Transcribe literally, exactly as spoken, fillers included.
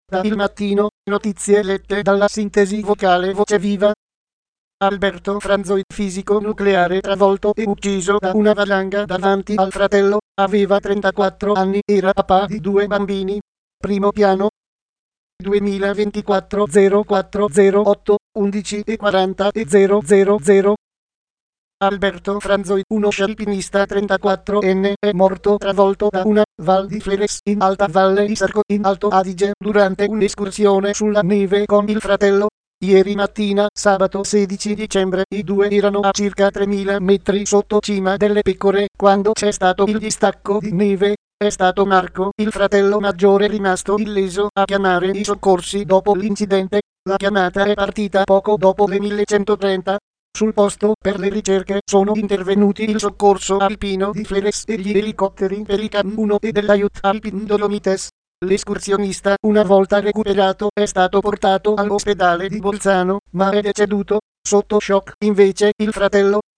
Da Il Mattino, notizie lette dalla sintesi vocale Voce Viva. Alberto Franzoi, fisico nucleare, travolto e ucciso da una valanga davanti al fratello, aveva trentaquattro anni, era papà di due bambini. Primo piano. duemilaventiquattro zero quattro zero otto undici e quaranta e zero zero zero. Alberto Franzoi, uno scialpinista trentaquattrenne, è morto travolto da una Val di Fleres in Alta Valle Isarco in Alto Adige durante un'escursione sulla neve con il fratello. Ieri mattina, sabato sedici dicembre, i due erano a circa tremila metri sotto cima delle Pecore quando c'è stato il distacco di neve. È stato Marco, il fratello maggiore rimasto illeso, a chiamare i soccorsi dopo l'incidente. La chiamata è partita poco dopo le millecentotrenta. Sul posto per le ricerche sono intervenuti il soccorso alpino di Fleres e gli elicotteri Pelican uno e dell'Aiut Alpin Dolomites. L'escursionista, una volta recuperato, è stato portato all'ospedale di Bolzano, ma è deceduto. Sotto shock, invece, il fratello.